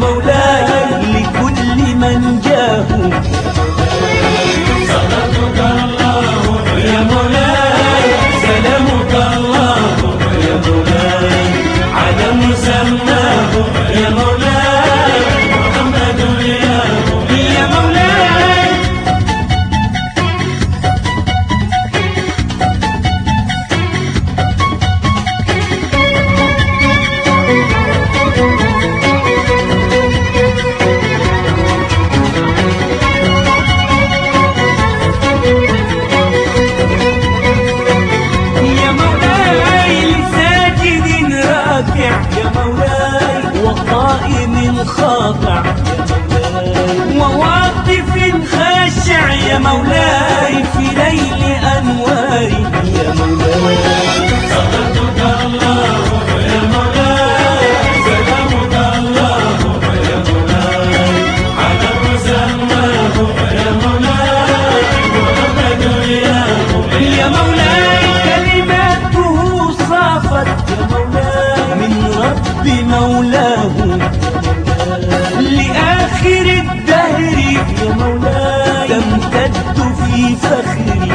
مولاي لكل من جاه. صلاتك الله يا مولاي سلامك الله يا مولاي على مسماه يا مولاي محمد يا مولاي. يا مولاي لساجد راكع يا مولاي وقائم خاضع يا مولاي وواقف خاشع يا مولاي في ليل أنواري يا مولاي. صلاتك الله يا مولاي سلامك الله يا مولاي على مسماه يا مولاي محمد يا مولاي كلماته صافت يا مولاي من رب مولاه لآخر الدهر يا مولاي تمتد في فخري